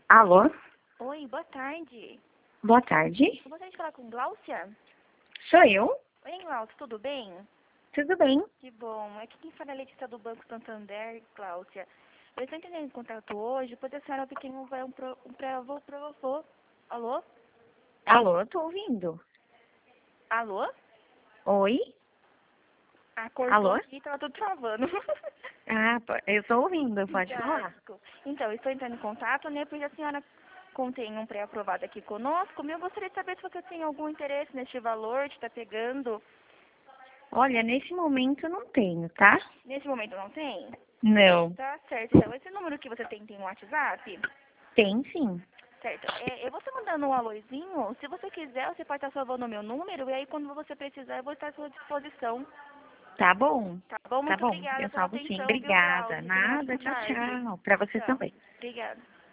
Alô? Oi, boa tarde. Boa tarde. Eu gostaria de falar com Gláucia. Sou eu? Oi, Gláucia, tudo bem? Tudo bem? Que bom. Aqui quem fala é a Letícia do Banco Santander, Gláucia. Eu estou entendendo em contato hoje, pois a senhora tem um Alô? Alô, tô ouvindo. Alô? Oi? Ah, cortou Alô? aqui, tava tudo travando. Ah, eu tô ouvindo, pode Tá, falar. desculpa. Então, eu estou entrando em contato, né, porque a senhora contém um pré-aprovado aqui conosco, mas eu gostaria de saber se você tem algum interesse neste valor, de estar pegando. Olha, nesse momento não tenho, tá? Nesse momento não tem? Não. Tá certo. Então, esse número que você tem um WhatsApp? Tem sim. Certo. Eu vou estar mandando um alôzinho. Se você quiser, você pode estar salvando o meu número. E aí, quando você precisar, eu vou estar à sua disposição. Tá bom. Tá bom? Tá Muito bom. obrigada Eu pela salvo sim. atenção, viu, Obrigada. Cláudia? Tenha uma Nada. ótima Tchau, tarde. tchau. Pra você Tchau. também. Obrigada.